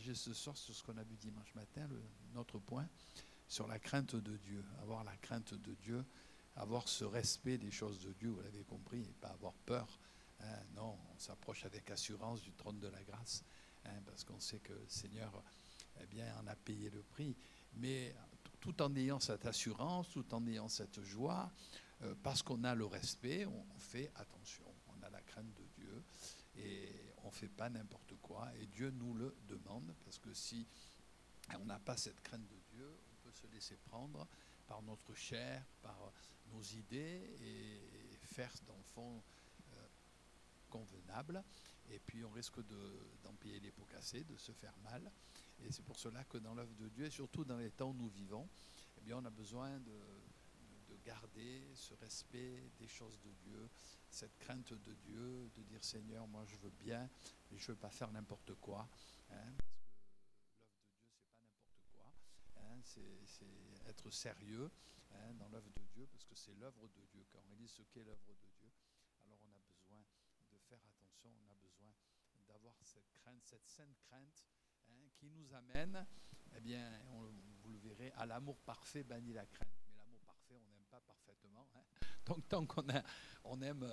partager ce soir sur ce qu'on a vu dimanche matin, notre point, sur la crainte de Dieu. Avoir la crainte de Dieu, avoir ce respect des choses de Dieu, vous l'avez compris, et pas avoir peur. Non, on s'approche avec assurance du trône de la grâce, parce qu'on sait que le Seigneur en a payé le prix. Mais tout en ayant cette assurance, tout en ayant cette joie, parce qu'on a le respect, on fait attention. On a la crainte de Dieu et on ne fait pas n'importe quoi. Et Dieu nous le demande, parce que si on n'a pas cette crainte de Dieu, on peut se laisser prendre par notre chair, par nos idées et faire dans le fond convenable. Et puis on risque d'en payer les pots cassés, de se faire mal. Et c'est pour cela que dans l'œuvre de Dieu, et surtout dans les temps où nous vivons, on a besoin de garder ce respect des choses de Dieu, cette crainte de Dieu, de dire Seigneur, moi je veux bien, mais je ne veux pas faire n'importe quoi, parce que l'œuvre de Dieu, c'est pas n'importe quoi, c'est être sérieux dans l'œuvre de Dieu, parce que c'est l'œuvre de Dieu. Quand on réalise ce qu'est l'œuvre de Dieu, alors on a besoin de faire attention, on a besoin d'avoir cette crainte, cette sainte crainte, qui nous amène, vous le verrez, à l'amour parfait bannit la crainte. Mais l'amour parfait, on n'aime pas parfaitement. Donc tant on aime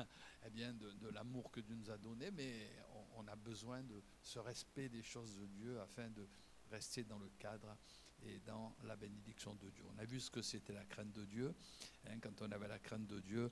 de l'amour que Dieu nous a donné, mais on a besoin de ce respect des choses de Dieu afin de rester dans le cadre et dans la bénédiction de Dieu. On a vu ce que c'était la crainte de Dieu. Quand on avait la crainte de Dieu,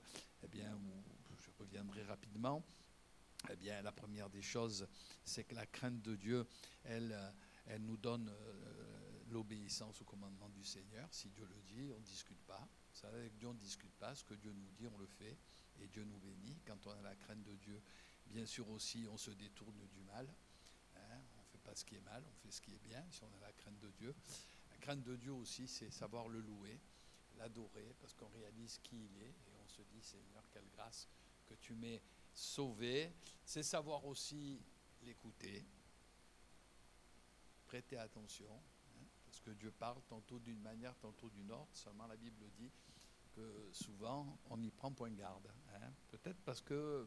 je reviendrai rapidement. La première des choses, c'est que la crainte de Dieu, elle nous donne l'obéissance au commandement du Seigneur. Si Dieu le dit, on ne discute pas. Ça, avec Dieu, on ne discute pas. Ce que Dieu nous dit, on le fait. Et Dieu nous bénit. Quand on a la crainte de Dieu, bien sûr aussi, on se détourne du mal. On ne fait pas ce qui est mal, on fait ce qui est bien, si on a la crainte de Dieu. La crainte de Dieu aussi, c'est savoir le louer, l'adorer, parce qu'on réalise qui il est. Et on se dit, Seigneur, quelle grâce que tu m'aies sauvé. C'est savoir aussi l'écouter, prêter attention, parce que Dieu parle tantôt d'une manière, tantôt d'une autre. Seulement la Bible dit que souvent on n'y prend point garde. Peut-être parce que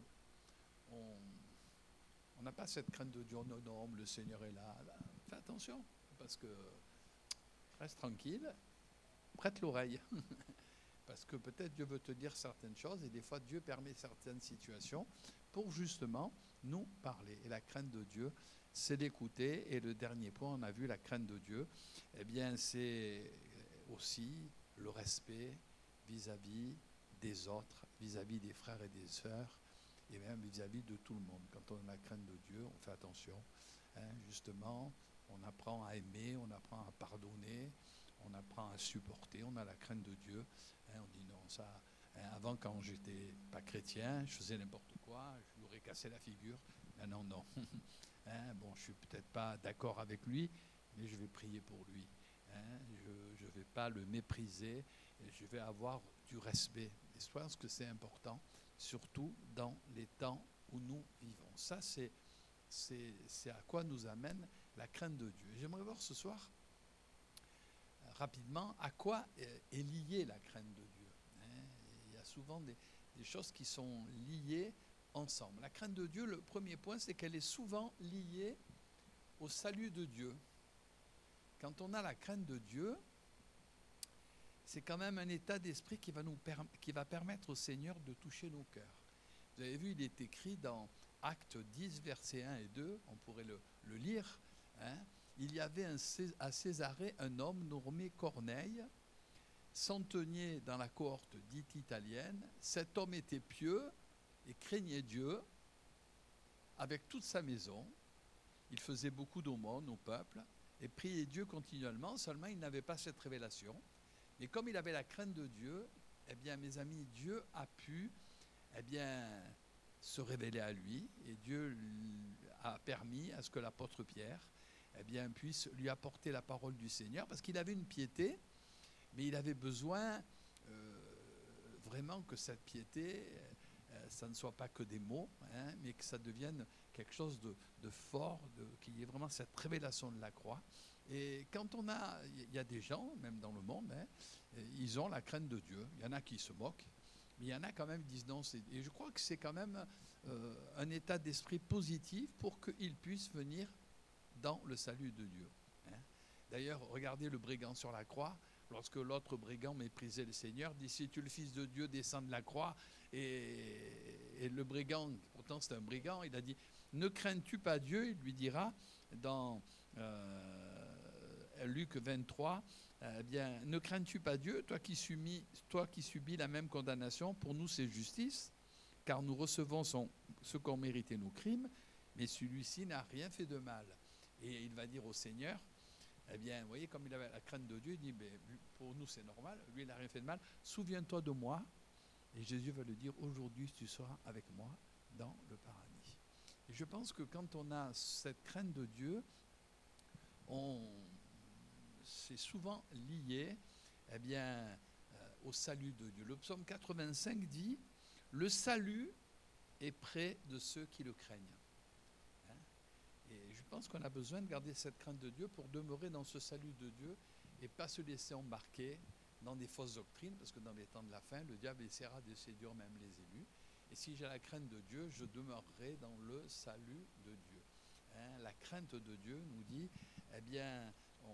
on n'a pas cette crainte de Dieu. Non, non, le Seigneur est là. Fais attention, parce que reste tranquille, prête l'oreille. Parce que peut-être Dieu veut te dire certaines choses et des fois Dieu permet certaines situations pour justement nous parler. Et la crainte de Dieu, c'est d'écouter. Et le dernier point, on a vu la crainte de Dieu, c'est aussi le respect vis-à-vis des autres, vis-à-vis des frères et des sœurs, et même vis-à-vis de tout le monde. Quand on a la crainte de Dieu, on fait attention. Justement, on apprend à aimer, on apprend à pardonner, on apprend à supporter, on a la crainte de Dieu. On dit non, ça. Avant, quand j'étais pas chrétien, je faisais n'importe quoi, je lui aurais cassé la figure. Maintenant, non. Bon, je suis peut-être pas d'accord avec lui, mais je vais prier pour lui. Je ne vais pas le mépriser, et je vais avoir du respect. Et je pense que c'est important, surtout dans les temps où nous vivons. Ça, c'est à quoi nous amène la crainte de Dieu. J'aimerais voir ce soir, rapidement, à quoi est liée la crainte de Dieu. Il y a souvent des choses qui sont liées ensemble. La crainte de Dieu, le premier point, c'est qu'elle est souvent liée au salut de Dieu. Quand on a la crainte de Dieu, c'est quand même un état d'esprit qui va permettre au Seigneur de toucher nos cœurs. Vous avez vu, il est écrit dans Actes 10, versets 1 et 2, on pourrait le lire. Il y avait à Césarée un homme nommé Corneille, centenier dans la cohorte dite italienne. Cet homme était pieux et craignait Dieu avec toute sa maison. Il faisait beaucoup d'aumônes au peuple et priait Dieu continuellement, seulement il n'avait pas cette révélation. Mais comme il avait la crainte de Dieu, mes amis, Dieu a pu se révéler à lui, et Dieu a permis à ce que l'apôtre Pierre puisse lui apporter la parole du Seigneur, parce qu'il avait une piété, mais il avait besoin vraiment que cette piété, ça ne soit pas que des mots, mais que ça devienne quelque chose de fort, qu'il y ait vraiment cette révélation de la croix. Et quand il y a des gens, même dans le monde, ils ont la crainte de Dieu. Il y en a qui se moquent, mais il y en a quand même qui disent non. Et je crois que c'est quand même un état d'esprit positif pour qu'ils puissent venir dans le salut de Dieu. Hein. D'ailleurs, regardez le brigand sur la croix. Lorsque l'autre brigand méprisait le Seigneur, dit, si tu es le Fils de Dieu, descends de la croix. Et le brigand, pourtant c'est un brigand, il a dit, ne crains-tu pas Dieu, il lui dira dans Luc 23, eh bien, ne crains-tu pas Dieu, toi qui subis la même condamnation, pour nous c'est justice, car nous recevons ce qu'ont mérité nos crimes, mais celui-ci n'a rien fait de mal. Et il va dire au Seigneur, eh bien, vous voyez, comme il avait la crainte de Dieu, il dit, ben, pour nous c'est normal, lui il n'a rien fait de mal, souviens-toi de moi. Et Jésus va lui dire, aujourd'hui tu seras avec moi dans le paradis. Et je pense que quand on a cette crainte de Dieu, c'est souvent lié eh bien, au salut de Dieu. Le psaume 85 dit, le salut est près de ceux qui le craignent. Et je pense qu'on a besoin de garder cette crainte de Dieu pour demeurer dans ce salut de Dieu et pas se laisser embarquer dans des fausses doctrines, parce que dans les temps de la fin, le diable essaiera de séduire même les élus. Et si j'ai la crainte de Dieu, je demeurerai dans le salut de Dieu. Hein, la crainte de Dieu nous dit, eh bien,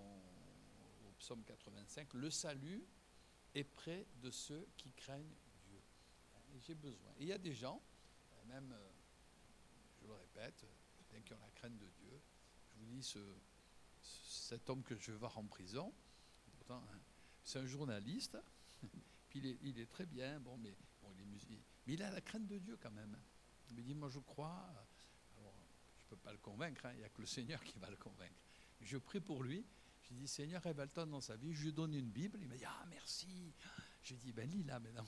au psaume 85, le salut est près de ceux qui craignent Dieu. Et j'ai besoin. Et il y a des gens, même, je le répète, qui ont la crainte de Dieu. Je vous dis, cet homme que je vais voir en prison, pourtant, c'est un journaliste, puis il est très bien, bon, mais il a la crainte de Dieu quand même. Il me dit, moi je crois, alors je ne peux pas le convaincre, il n'y a que le Seigneur qui va le convaincre. Je prie pour lui, je dis, Seigneur, révèle-toi dans sa vie, je lui donne une Bible, il me dit, ah merci. J'ai dit, ben lis-la maintenant.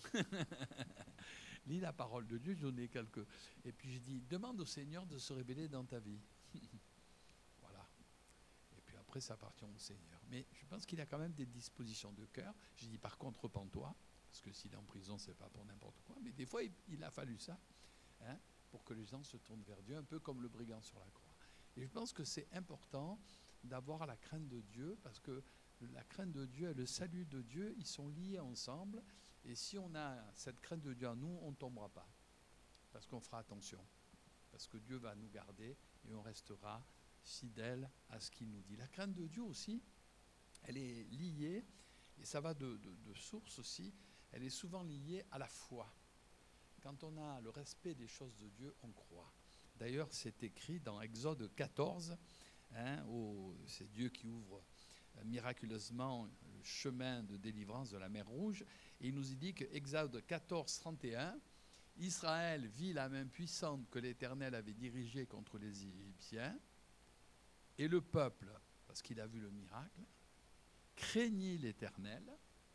Lis la parole de Dieu, j'en ai quelques. Et puis j'ai dit, demande au Seigneur de se révéler dans ta vie. Voilà. Et puis après, ça appartient au Seigneur. Mais je pense qu'il a quand même des dispositions de cœur. J'ai dit, par contre, repens-toi, parce que s'il est en prison, c'est pas pour n'importe quoi. Mais des fois, il a fallu ça, hein, pour que les gens se tournent vers Dieu, un peu comme le brigand sur la croix. Et je pense que c'est important d'avoir la crainte de Dieu, parce que la crainte de Dieu et le salut de Dieu, ils sont liés ensemble. Et si on a cette crainte de Dieu en nous, on ne tombera pas. Parce qu'on fera attention. Parce que Dieu va nous garder et on restera fidèle à ce qu'il nous dit. La crainte de Dieu aussi, elle est liée, et ça va de source aussi, elle est souvent liée à la foi. Quand on a le respect des choses de Dieu, on croit. D'ailleurs, c'est écrit dans Exode 14, hein, c'est Dieu qui ouvre miraculeusement le chemin de délivrance de la mer Rouge. Et il nous dit que Exode 14, 31, Israël vit la main puissante que l'Éternel avait dirigée contre les Égyptiens, et le peuple, parce qu'il a vu le miracle, craignit l'Éternel,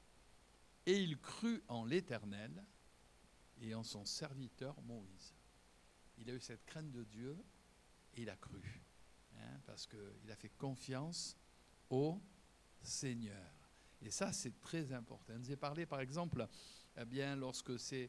et il crut en l'Éternel et en son serviteur Moïse. Il a eu cette crainte de Dieu et il a cru, hein, parce qu'il a fait confiance au Seigneur. Et ça, c'est très important. Il nous est parlé, par exemple, eh bien, lorsque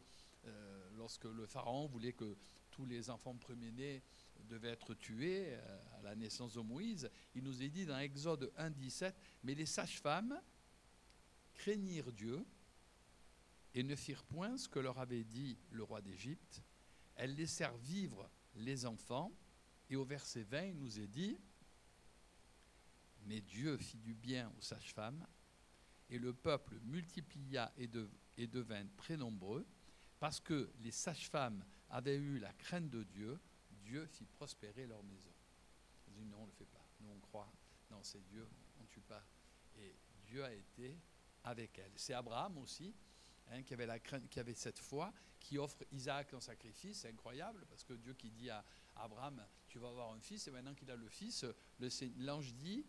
le pharaon voulait que tous les enfants premiers-nés devaient être tués à la naissance de Moïse, il nous est dit dans Exode 1, 17, « Mais les sages-femmes craignirent Dieu et ne firent point ce que leur avait dit le roi d'Égypte. Elles laissèrent vivre les enfants. » Et au verset 20, il nous est dit, « Mais Dieu fit du bien aux sages-femmes, et le peuple multiplia et devint très nombreux, parce que les sages-femmes avaient eu la crainte de Dieu, Dieu fit prospérer leur maison. » On dit, non, on ne le fait pas. Nous, on croit, non, c'est Dieu, on ne tue pas. Et Dieu a été avec elle. C'est Abraham aussi, hein, qui avait la crainte, qui avait cette foi, qui offre Isaac en sacrifice. C'est incroyable, parce que Dieu qui dit à Abraham, tu vas avoir un fils, et maintenant qu'il a le fils, l'ange dit,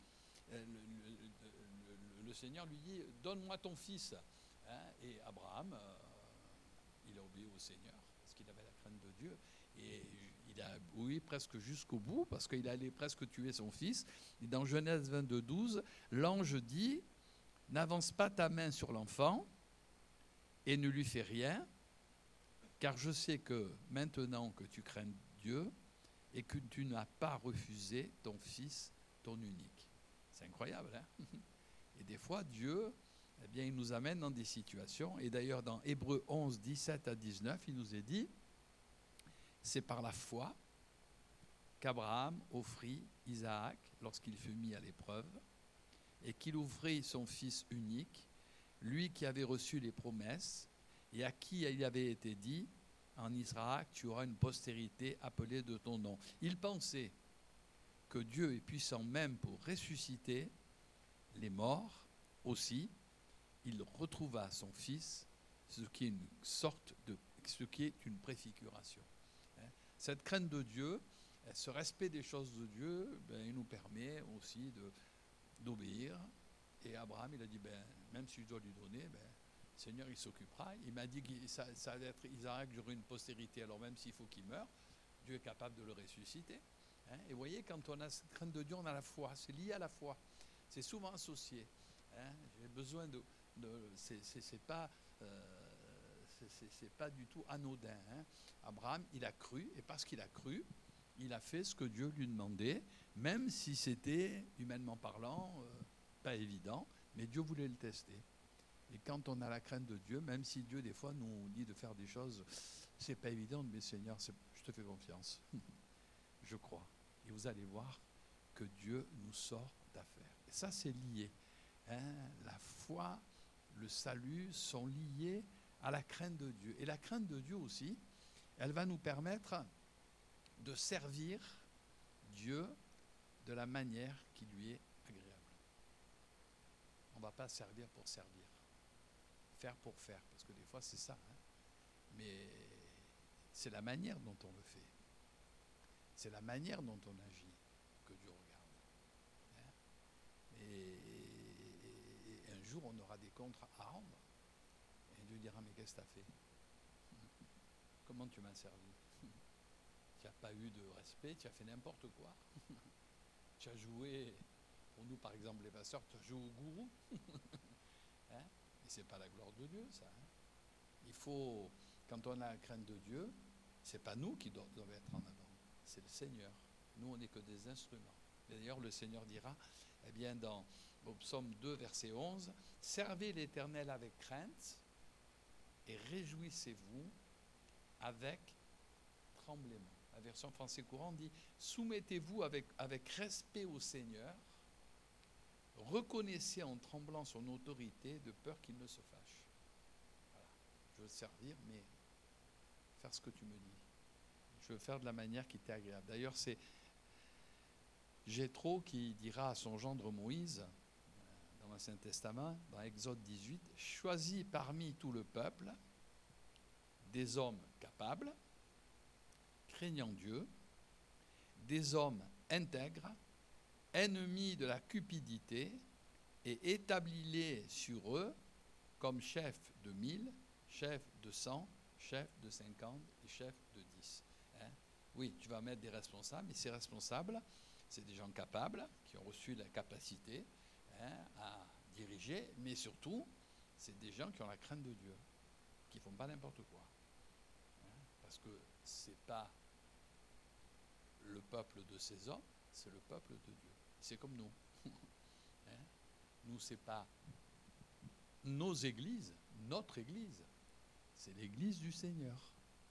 le Seigneur lui dit, donne-moi ton fils. Hein, et Abraham, il a obéi au Seigneur, parce qu'il avait la crainte de Dieu. Et il a obéi presque jusqu'au bout, parce qu'il allait presque tuer son fils. Et dans Genèse 22, 12, l'ange dit, n'avance pas ta main sur l'enfant et ne lui fais rien, car je sais que maintenant que tu crains Dieu et que tu n'as pas refusé ton fils, ton unique. C'est incroyable, hein? Et des fois, Dieu, eh bien, il nous amène dans des situations. Et d'ailleurs, dans Hébreux 11, 17 à 19, il nous est dit, c'est par la foi qu'Abraham offrit Isaac lorsqu'il fut mis à l'épreuve et qu'il ouvrit son fils unique, lui qui avait reçu les promesses et à qui il avait été dit, en Israël, tu auras une postérité appelée de ton nom. Il pensait que Dieu est puissant même pour ressusciter les morts aussi. Il retrouva son fils, ce qui est une préfiguration. Cette crainte de Dieu, ce respect des choses de Dieu, il nous permet aussi d'obéir. Et Abraham, il a dit, même si je dois lui donner, le Seigneur, il s'occupera. Il m'a dit que ça allait être Isaac, j'aurai une postérité, alors même s'il faut qu'il meure, Dieu est capable de le ressusciter. Et vous voyez, quand on a cette crainte de Dieu, on a la foi. C'est lié à la foi. C'est souvent associé. J'ai besoin c'est pas du tout anodin. Abraham, il a cru, et parce qu'il a cru, il a fait ce que Dieu lui demandait, même si c'était, humainement parlant, pas évident, mais Dieu voulait le tester. Et quand on a la crainte de Dieu, même si Dieu, des fois, nous dit de faire des choses, c'est pas évident, mais Seigneur, je te fais confiance. Je crois. Et vous allez voir que Dieu nous sort d'affaires. Et ça, c'est lié. La foi, le salut sont liés à la crainte de Dieu. Et la crainte de Dieu aussi, elle va nous permettre de servir Dieu de la manière qui lui est agréable. On ne va pas servir pour servir, faire pour faire, parce que des fois c'est ça. Mais c'est la manière dont on le fait. C'est la manière dont on agit que Dieu regarde. Et un jour, on aura des comptes à rendre. Et Dieu dira, mais qu'est-ce que tu as fait? Comment tu m'as servi? Tu n'as pas eu de respect, tu as fait n'importe quoi. Tu as joué, pour nous par exemple les pasteurs, tu as joué au gourou. Et ce n'est pas la gloire de Dieu, ça. Il faut, quand on a la crainte de Dieu, ce n'est pas nous qui devons être en avant, c'est le Seigneur. Nous, on n'est que des instruments. Et d'ailleurs, le Seigneur dira, au psaume 2, verset 11, « Servez l'Éternel avec crainte et réjouissez-vous avec tremblement. » La version français courant dit « Soumettez-vous avec respect au Seigneur, reconnaissez en tremblant son autorité de peur qu'il ne se fâche. » Voilà. Je veux te servir, mais faire ce que tu me dis. Je veux faire de la manière qui t'est agréable. D'ailleurs, c'est Jéthro qui dira à son gendre Moïse, dans l'Ancien Testament, dans Exode 18, « Choisis parmi tout le peuple des hommes capables, craignant Dieu, des hommes intègres, ennemis de la cupidité, et établis-les sur eux comme chefs de 1000, chefs de 100, chefs de 50 et chefs de 10. » Oui, tu vas mettre des responsables, et ces responsables, c'est des gens capables, qui ont reçu la capacité à diriger, mais surtout, c'est des gens qui ont la crainte de Dieu, qui ne font pas n'importe quoi. Parce que ce n'est pas le peuple de ces hommes, c'est le peuple de Dieu. C'est comme nous. Nous, ce n'est pas nos églises, notre église, c'est l'église du Seigneur.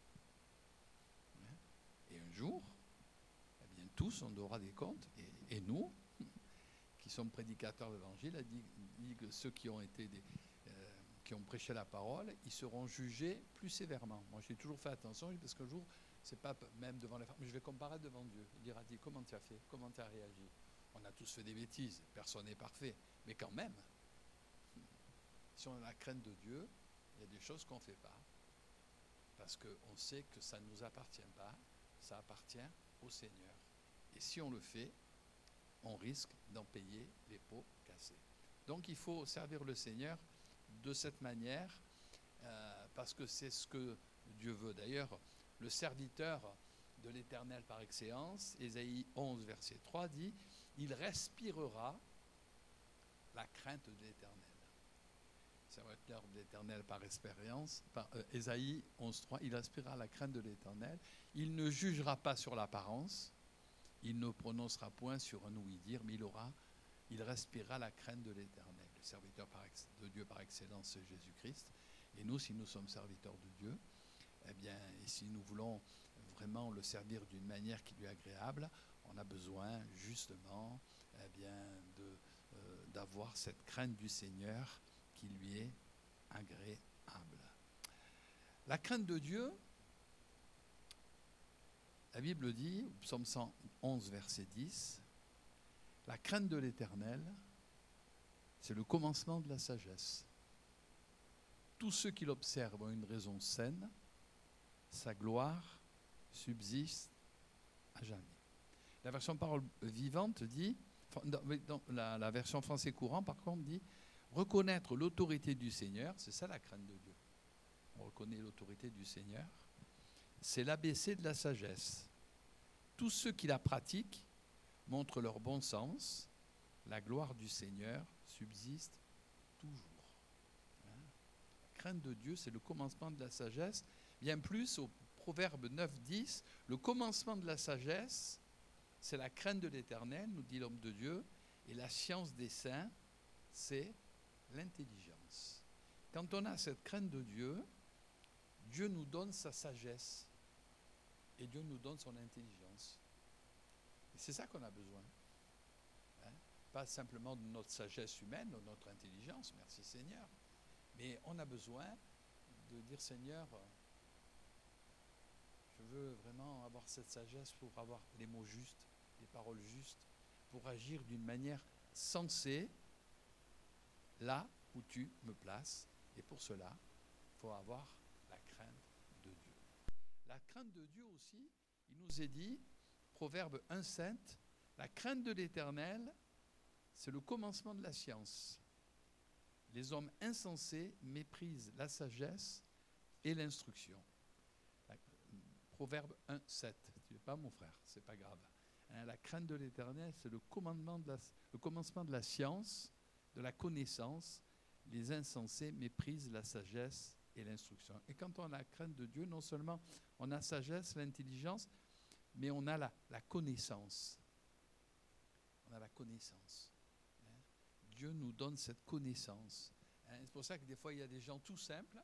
Et un jour, tous, on devra des comptes, et nous, qui sommes prédicateurs de l'Évangile, a dit que ceux qui ont prêché la parole, ils seront jugés plus sévèrement. Moi, j'ai toujours fait attention, parce qu'un jour, c'est pas même devant les femmes, mais je vais comparer devant Dieu. Il dira, comment tu as fait, comment tu as réagi. On a tous fait des bêtises, personne n'est parfait, mais quand même, si on a la crainte de Dieu, il y a des choses qu'on ne fait pas, parce qu'on sait que ça ne nous appartient pas, ça appartient au Seigneur. Et si on le fait, on risque d'en payer les pots cassés. Donc il faut servir le Seigneur de cette manière, parce que c'est ce que Dieu veut. D'ailleurs, le serviteur de l'Éternel par excellence, Ésaïe 11, verset 3, dit « Il respirera la crainte de l'Éternel. » Serviteur de l'Éternel par expérience, Ésaïe 11, 3, « Il respirera la crainte de l'Éternel. Il ne jugera pas sur l'apparence. Il ne prononcera point sur un ouï-dire, mais il respirera la crainte de l'Éternel. » Le serviteur de Dieu par excellence, c'est Jésus-Christ. Et nous, si nous sommes serviteurs de Dieu, et si nous voulons vraiment le servir d'une manière qui lui est agréable, on a besoin justement d'avoir cette crainte du Seigneur qui lui est agréable. La crainte de Dieu, la Bible dit, au psaume 111, verset 10, la crainte de l'Éternel, c'est le commencement de la sagesse. Tous ceux qui l'observent ont une raison saine, sa gloire subsiste à jamais. La version parole vivante dit, dans la version français courant par contre dit, reconnaître l'autorité du Seigneur, c'est ça la crainte de Dieu. On reconnaît l'autorité du Seigneur, c'est l'ABC de la sagesse. Tous ceux qui la pratiquent montrent leur bon sens, la gloire du Seigneur subsiste toujours. La crainte de Dieu, c'est le commencement de la sagesse. Bien plus, au Proverbe 9, 10, le commencement de la sagesse, c'est la crainte de l'Éternel, nous dit l'homme de Dieu, et la science des saints, c'est l'intelligence. Quand on a cette crainte de Dieu, Dieu nous donne sa sagesse et Dieu nous donne son intelligence. Et c'est ça qu'on a besoin. Pas simplement de notre sagesse humaine, de notre intelligence, merci Seigneur, mais on a besoin de dire Seigneur, je veux vraiment avoir cette sagesse pour avoir les mots justes, les paroles justes, pour agir d'une manière sensée là où tu me places. Et pour cela, il faut avoir la crainte de Dieu. La crainte de Dieu aussi, il nous est dit, Proverbe 1,7, la crainte de l'Éternel, c'est le commencement de la science. Les hommes insensés méprisent la sagesse et l'instruction. Proverbe 1,7. Tu n'es pas mon frère, c'est pas grave. La crainte de l'Éternel, c'est le commencement de la science, de la connaissance. Les insensés méprisent la sagesse et l'instruction. Et quand on a la crainte de Dieu, non seulement on a la sagesse, l'intelligence, mais on a la connaissance. On a la connaissance. Dieu nous donne cette connaissance. C'est pour ça que des fois, il y a des gens tout simples,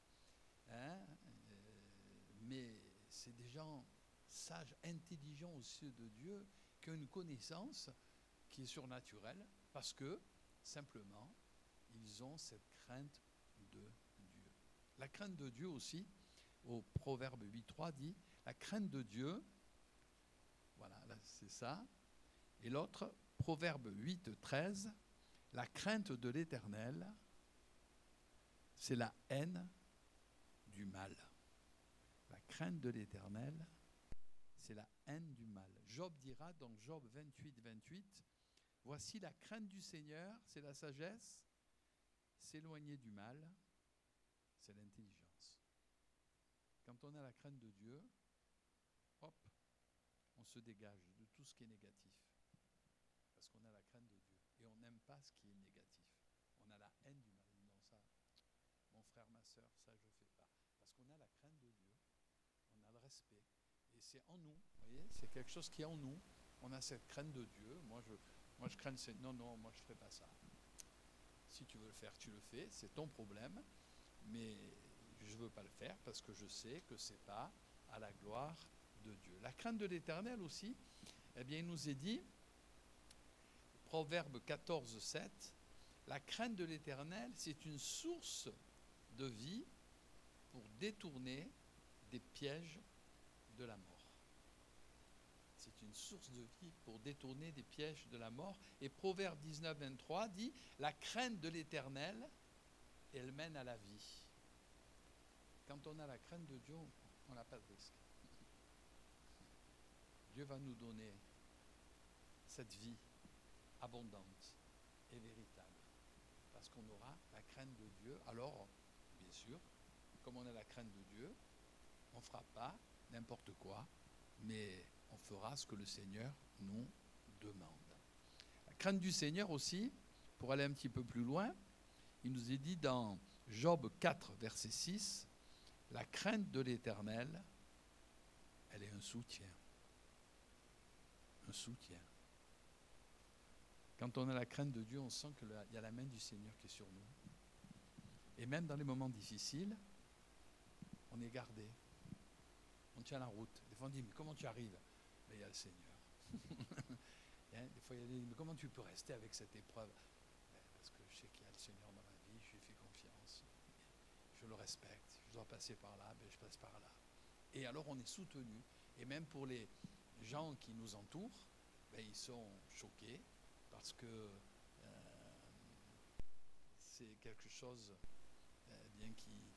mais c'est des gens sages, intelligents aux yeux de Dieu, qui ont une connaissance qui est surnaturelle, parce que, simplement, ils ont cette crainte de Dieu. La crainte de Dieu aussi, au Proverbe 8.3 dit, la crainte de Dieu, voilà, là, c'est ça. Et l'autre, Proverbe 8.13, la crainte de l'Éternel, c'est la haine du mal. La crainte de l'Éternel, c'est la haine du mal. Job dira dans Job 28, voici la crainte du Seigneur, c'est la sagesse, s'éloigner du mal, c'est l'intelligence. Quand on a la crainte de Dieu, hop, on se dégage de tout ce qui est négatif. Parce qu'on a la crainte de Dieu. Et on n'aime pas ce qui est négatif. On a la haine du mal. Non, ça, mon frère, ma soeur, ça je ne fais pas. Parce qu'on a la crainte de Dieu, on a le respect. Et c'est en nous, vous voyez, c'est quelque chose qui est en nous. On a cette crainte de Dieu. Moi, je crains, non, moi je ne ferai pas ça. Si tu veux le faire, tu le fais, c'est ton problème. Mais je ne veux pas le faire parce que je sais que ce n'est pas à la gloire de Dieu. La crainte de l'Éternel aussi, eh bien, il nous est dit, Proverbe 14, 7, la crainte de l'Éternel, c'est une source de vie pour détourner des pièges de la mort. C'est une source de vie pour détourner des pièges de la mort. Et Proverbe 19, 23 dit, la crainte de l'Éternel, elle mène à la vie. Quand on a la crainte de Dieu, on n'a pas de risque. Dieu va nous donner cette vie abondante et véritable. Parce qu'on aura la crainte de Dieu. Alors, bien sûr, comme on a la crainte de Dieu, on ne fera pas n'importe quoi, mais on fera ce que le Seigneur nous demande. La crainte du Seigneur aussi, pour aller un petit peu plus loin, il nous est dit dans Job 4, verset 6, la crainte de l'Éternel, elle est un soutien. Un soutien. Quand on a la crainte de Dieu, on sent qu'il y a la main du Seigneur qui est sur nous. Et même dans les moments difficiles, on est gardé. On tient la route. Des fois, on dit, mais comment tu arrives? Mais il y a le Seigneur. Hein, des fois, il y a des, mais comment tu peux rester avec cette épreuve? Parce que je sais qu'il y a le Seigneur dans ma vie, je lui fais confiance, je le respecte, je dois passer par là, ben je passe par là. Et alors on est soutenu. Et même pour les gens qui nous entourent, ben ils sont choqués parce que c'est quelque chose bien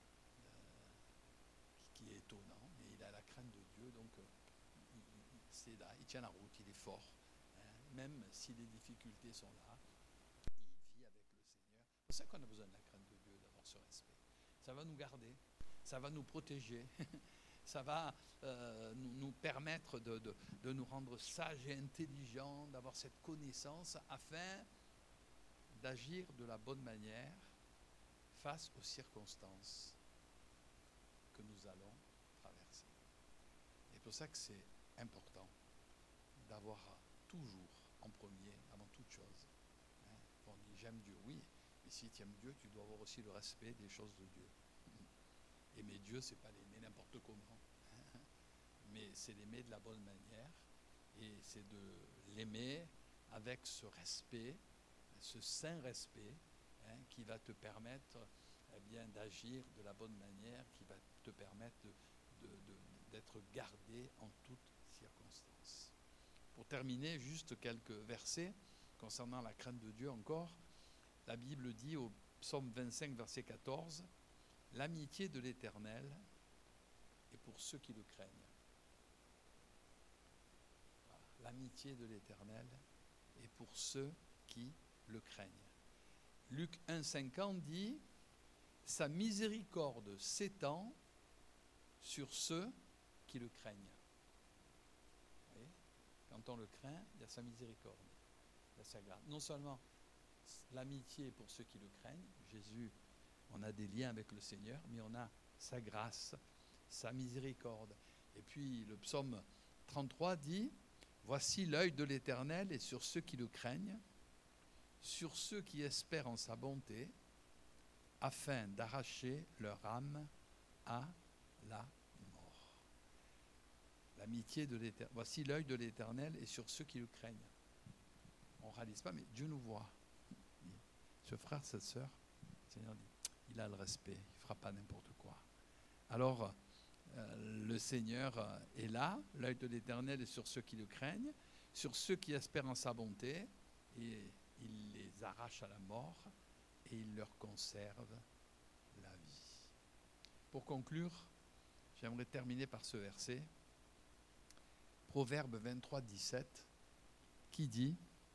qui est étonnant. Mais il a la crainte de Dieu, donc c'est là, il tient la route, il est fort. Hein. Même si les difficultés sont là, il vit avec le Seigneur. C'est pour ça qu'on a besoin de la crainte de Dieu, d'avoir ce respect. Ça va nous garder, ça va nous protéger. Ça va nous permettre de nous rendre sages et intelligents, d'avoir cette connaissance afin d'agir de la bonne manière face aux circonstances que nous allons traverser. Et c'est pour ça que c'est important d'avoir toujours en premier, avant toute chose. Hein, on dit j'aime Dieu, oui, mais si tu aimes Dieu, tu dois avoir aussi le respect des choses de Dieu. Aimer Dieu, c'est pas l'aimer n'importe comment. Mais c'est l'aimer de la bonne manière et c'est de l'aimer avec ce respect, ce saint respect hein, qui va te permettre bien d'agir de la bonne manière, qui va te permettre d'être gardé en toutes circonstances. Pour terminer, juste quelques versets concernant la crainte de Dieu encore. La Bible dit au psaume 25, verset 14, « L'amitié de l'Éternel est pour ceux qui le craignent. » L'amitié de l'Éternel est pour ceux qui le craignent. Luc 1,50 dit « Sa miséricorde s'étend sur ceux qui le craignent. » Vous voyez ? Quand on le craint, il y a sa miséricorde, il y a sa grâce. Non seulement l'amitié pour ceux qui le craignent, Jésus, on a des liens avec le Seigneur, mais on a sa grâce, sa miséricorde. Et puis le psaume 33 dit « Voici l'œil de l'Éternel est sur ceux qui le craignent, sur ceux qui espèrent en sa bonté, afin d'arracher leur âme à la mort. » L'amitié de l'Éternel. Voici l'œil de l'Éternel est sur ceux qui le craignent. On ne réalise pas, mais Dieu nous voit. Ce frère, cette sœur, le Seigneur dit, il a le respect, il ne fera pas n'importe quoi. Alors, le Seigneur est là, l'œil de l'Éternel est sur ceux qui le craignent, sur ceux qui espèrent en sa bonté, et il les arrache à la mort, et il leur conserve la vie. Pour conclure, j'aimerais terminer par ce verset, Proverbe 23, 17, qui dit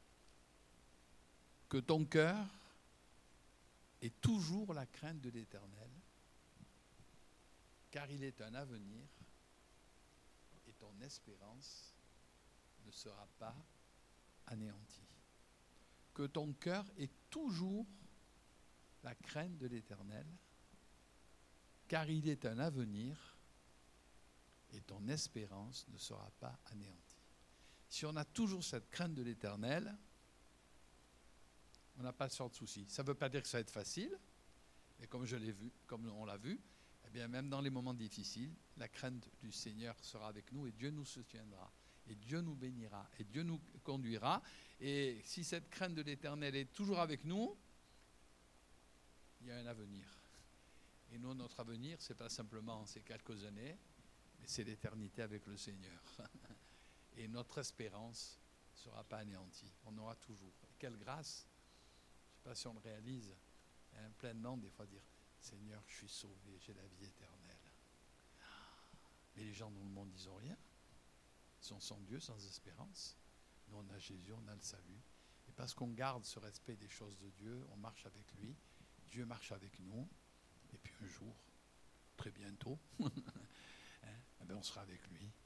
que ton cœur ait toujours la crainte de l'Éternel, car il est un avenir et ton espérance ne sera pas anéantie. Que ton cœur ait toujours la crainte de l'Éternel, car il est un avenir et ton espérance ne sera pas anéantie. Si on a toujours cette crainte de l'Éternel, on n'a pas ce genre de souci. Ça ne veut pas dire que ça va être facile, mais comme je l'ai vu, comme on l'a vu, eh bien même dans les moments difficiles, la crainte du Seigneur sera avec nous et Dieu nous soutiendra, et Dieu nous bénira, et Dieu nous conduira. Et si cette crainte de l'Éternel est toujours avec nous, il y a un avenir. Et nous, notre avenir, ce n'est pas simplement ces quelques années, mais c'est l'éternité avec le Seigneur. Et notre espérance ne sera pas anéantie. On aura toujours. Et quelle grâce! Je ne sais pas si on le réalise hein, pleinement, des fois dire Seigneur, je suis sauvé, j'ai la vie éternelle. Mais les gens dans le monde, ils n'ont rien. Ils sont sans Dieu, sans espérance. Nous, on a Jésus, on a le salut. Et parce qu'on garde ce respect des choses de Dieu, on marche avec lui. Dieu marche avec nous. Et puis un jour, très bientôt, hein, eh bien, on sera avec lui.